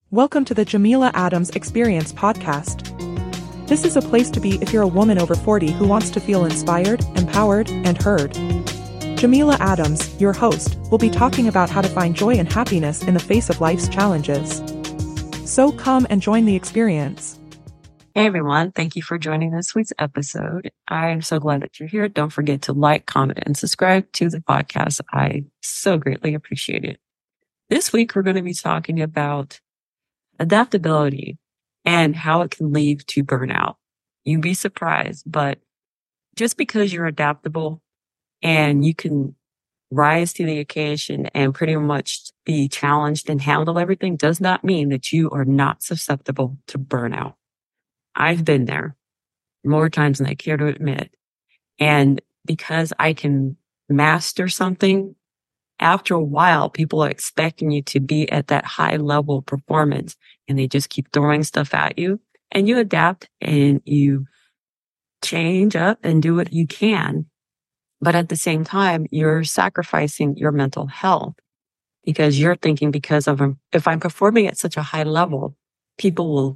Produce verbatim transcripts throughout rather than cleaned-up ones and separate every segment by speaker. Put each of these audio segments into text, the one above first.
Speaker 1: Welcome to the Jamila Adams Experience podcast. This is a place to be if you're a woman over forty who wants to feel inspired, empowered, and heard. Jamila Adams, your host, will be talking about how to find joy and happiness in the face of life's challenges. So come and join the experience.
Speaker 2: Hey everyone, thank you for joining this week's episode. I'm so glad that you're here. Don't forget to like, comment, and subscribe to the podcast. I so greatly appreciate it. This week, we're going to be talking about adaptability and how it can lead to burnout. You'd be surprised, but just because you're adaptable and you can rise to the occasion and pretty much be challenged and handle everything does not mean that you are not susceptible to burnout. I've been there more times than I care to admit. And because I can master something, after a while, people are expecting you to be at that high level of performance and they just keep throwing stuff at you and you adapt and you change up and do what you can. But at the same time, you're sacrificing your mental health because you're thinking because of, if I'm performing at such a high level, people will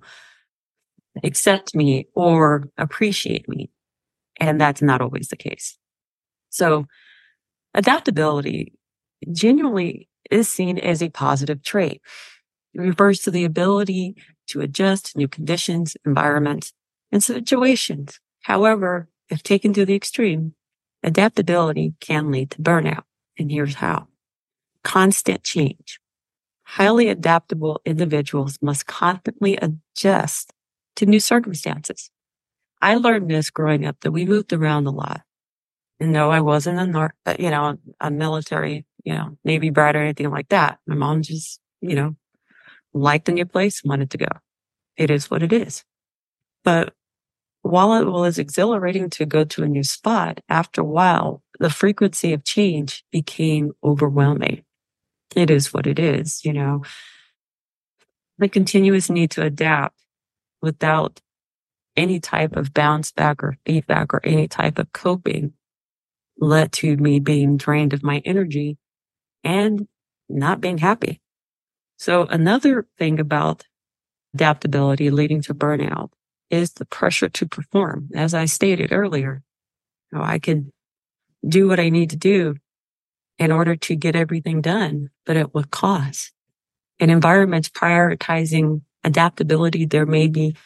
Speaker 2: accept me or appreciate me. And that's not always the case. So adaptability genuinely is seen as a positive trait. It refers to the ability to adjust to new conditions, environments, and situations. However, if taken to the extreme, adaptability can lead to burnout. And here's how. Constant change. Highly adaptable individuals must constantly adjust to new circumstances. I learned this growing up that we moved around a lot. And no, I wasn't a, nar- you know, a military, you know, Navy brat or anything like that. My mom just, you know, liked a new place, wanted to go. It is what it is. But while it was exhilarating to go to a new spot, after a while, the frequency of change became overwhelming. It is what it is, you know. The continuous need to adapt without any type of bounce back or feedback or any type of coping led to me being drained of my energy and not being happy. So another thing about adaptability leading to burnout is the pressure to perform. As I stated earlier, you know, I can do what I need to do in order to get everything done, but at what cost? In environments prioritizing adaptability, there may be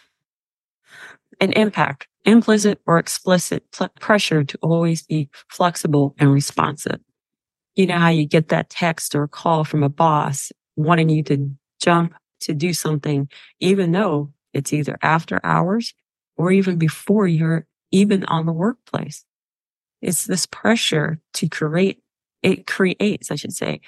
Speaker 2: an impact, implicit or explicit pl- pressure to always be flexible and responsive. You know how you get that text or call from a boss wanting you to jump to do something, even though it's either after hours or even before you're even on the workplace. It's this pressure to create, it creates, I should say,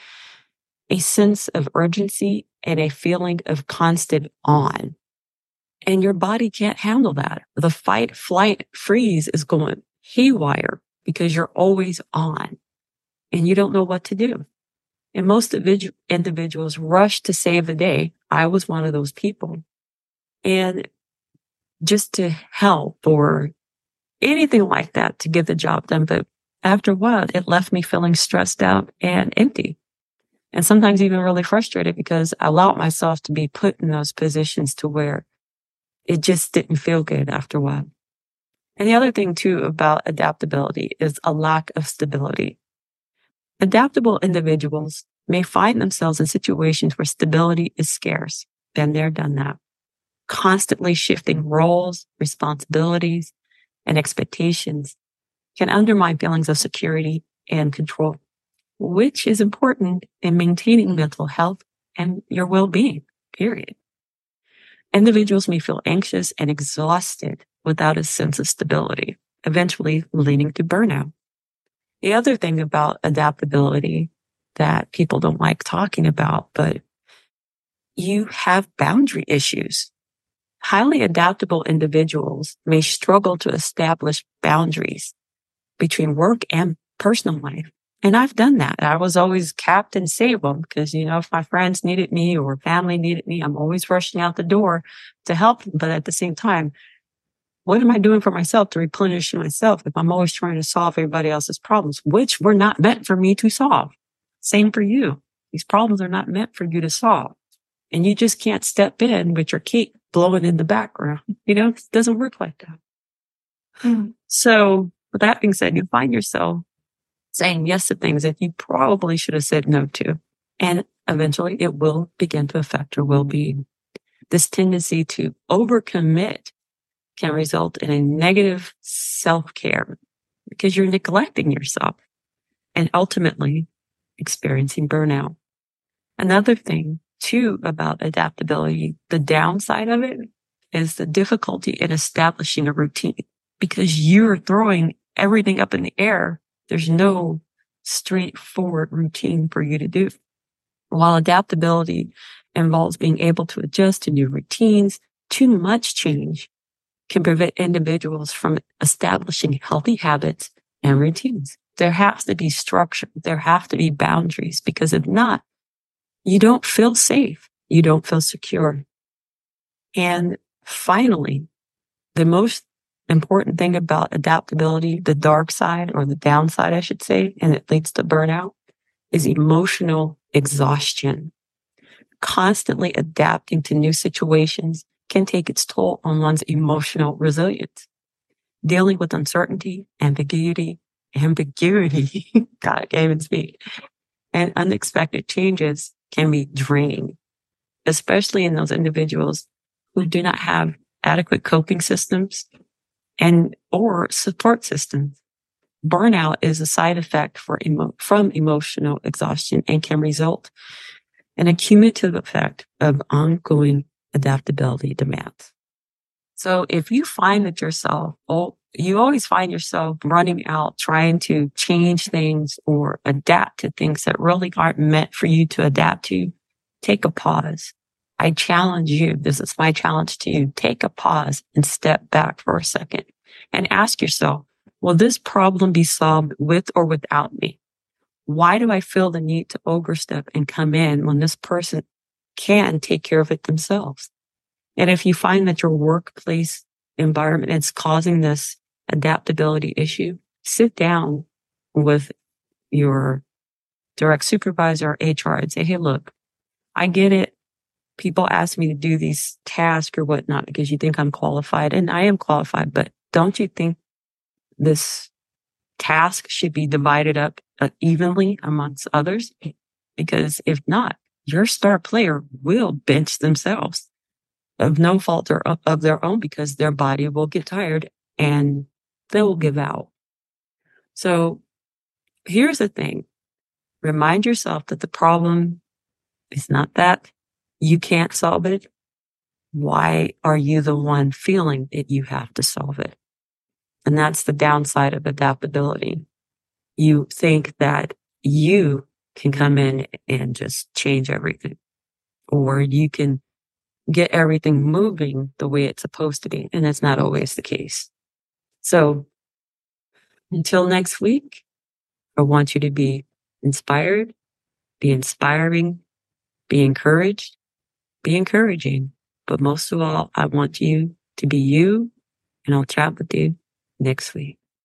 Speaker 2: a sense of urgency and a feeling of constant on. And your body can't handle that. The fight, flight, freeze is going haywire because you're always on and you don't know what to do. And most individu- individuals rush to save the day. I was one of those people. And just to help or anything like that to get the job done. But after a while, it left me feeling stressed out and empty. And sometimes even really frustrated because I allowed myself to be put in those positions to where it just didn't feel good after a while. And the other thing too about adaptability is a lack of stability. Adaptable individuals may find themselves in situations where stability is scarce. Been there, done that. Constantly shifting roles, responsibilities, and expectations can undermine feelings of security and control, which is important in maintaining mental health and your well-being, period. Individuals may feel anxious and exhausted without a sense of stability, eventually leading to burnout. The other thing about adaptability that people don't like talking about, but you have boundary issues. Highly adaptable individuals may struggle to establish boundaries between work and personal life. And I've done that. I was always Captain Sable because, you know, if my friends needed me or family needed me, I'm always rushing out the door to help them. But at the same time, what am I doing for myself to replenish myself if I'm always trying to solve everybody else's problems, which were not meant for me to solve? Same for you. These problems are not meant for you to solve. and you just can't step in with your cape blowing in the background. You know, it doesn't work like that. So with that being said, you find yourself saying yes to things that you probably should have said no to. And eventually it will begin to affect your well-being. This tendency to overcommit can result in a negative self-care because you're neglecting yourself and ultimately experiencing burnout. Another thing too about adaptability, the downside of it is the difficulty in establishing a routine because you're throwing everything up in the air. There's no straightforward routine for you to do. While adaptability involves being able to adjust to new routines, too much change can prevent individuals from establishing healthy habits and routines. There has to be structure. There have to be boundaries because if not, you don't feel safe. You don't feel secure. And finally, the most important thing about adaptability, the dark side or the downside, I should say, and it leads to burnout, is emotional exhaustion. Constantly adapting to new situations can take its toll on one's emotional resilience. Dealing with uncertainty, ambiguity, ambiguity, God, I can't even speak, and unexpected changes can be draining, especially in those individuals who do not have adequate coping systems and or support systems. Burnout is a side effect for emo- from emotional exhaustion and can result in a cumulative effect of ongoing adaptability demands. So if you find that yourself, oh, you always find yourself running out, trying to change things or adapt to things that really aren't meant for you to adapt to, take a pause. I challenge you. This is my challenge to you. Take a pause and step back for a second and ask yourself, will this problem be solved with or without me? Why do I feel the need to overstep and come in when this person can take care of it themselves? And if you find that your workplace environment is causing this adaptability issue, sit down with your direct supervisor or H R and say, hey, look, I get it. People ask me to do these tasks or whatnot because you think I'm qualified, and I am qualified, but don't you think this task should be divided up uh, evenly amongst others? Because if not, your star player will bench themselves of no fault or of their own because their body will get tired and they will give out. So here's the thing. Remind yourself that the problem is not that you can't solve it. Why are you the one feeling that you have to solve it? And that's the downside of adaptability. You think that you can come in and just change everything, or you can get everything moving the way it's supposed to be. And that's not always the case. So until next week, I want you to be inspired, be inspiring, be encouraged, be encouraging. But most of all, I want you to be you, and I'll chat with you next week.